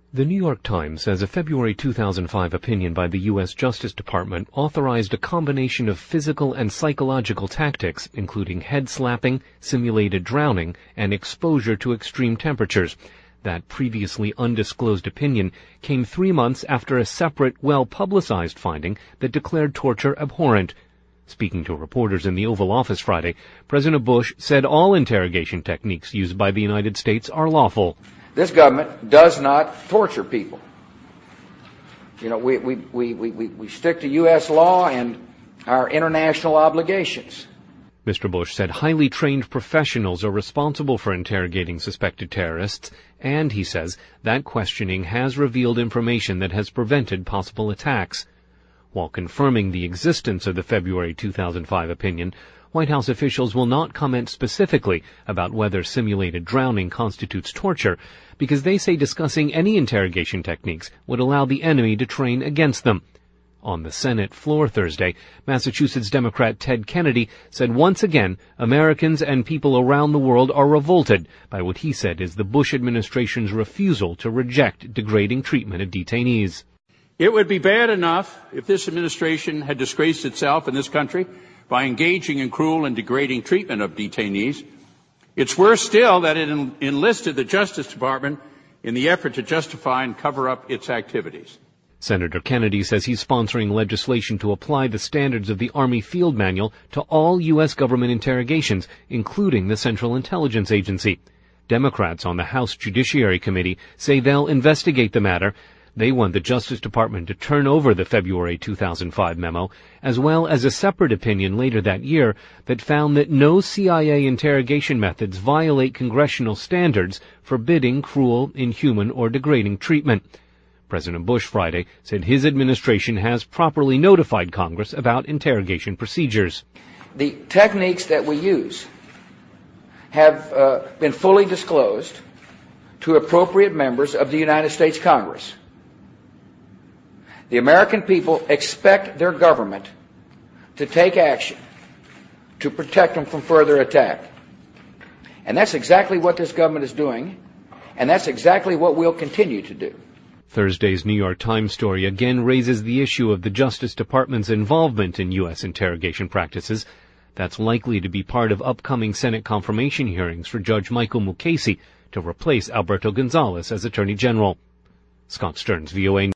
The New York Times says a February 2005 opinion by the U.S. Justice Department authorized a combination of physical and psychological tactics, including head slapping, simulated drowning, and exposure to extreme temperatures. That previously undisclosed opinion came 3 months after a separate, well-publicized finding that declared torture abhorrent. Speaking to reporters in the Oval Office Friday, President Bush said all interrogation techniques used by the United States are lawful. This government does not torture people. You know, we stick to U.S. law and our international obligations. Mr. Bush said highly trained professionals are responsible for interrogating suspected terrorists, and, he says, that questioning has revealed information that has prevented possible attacks. While confirming the existence of the February 2005 opinion, White House officials will not comment specifically about whether simulated drowning constitutes torture, because they say discussing any interrogation techniques would allow the enemy to train against them. On the Senate floor Thursday, Massachusetts Democrat Ted Kennedy said once again Americans and people around the world are revolted by what he said is the Bush administration's refusal to reject degrading treatment of detainees. It would be bad enough if this administration had disgraced itself in this country by engaging in cruel and degrading treatment of detainees. It's worse still that it enlisted the Justice Department in the effort to justify and cover up its activities. Senator Kennedy says he's sponsoring legislation to apply the standards of the Army Field Manual to all U.S. government interrogations, including the Central Intelligence Agency. Democrats on the House Judiciary Committee say they'll investigate the matter. They want the Justice Department to turn over the February 2005 memo, as well as a separate opinion later that year that found that no CIA interrogation methods violate congressional standards forbidding cruel, inhuman, or degrading treatment. President Bush Friday said his administration has properly notified Congress about interrogation procedures. The techniques that we use have been fully disclosed to appropriate members of the United States Congress. The American people expect their government to take action to protect them from further attack. And that's exactly what this government is doing, and that's exactly what we'll continue to do. Thursday's New York Times story again raises the issue of the Justice Department's involvement in U.S. interrogation practices. That's likely to be part of upcoming Senate confirmation hearings for Judge Michael Mukasey to replace Alberto Gonzales as Attorney General. Scott Stearns, VOA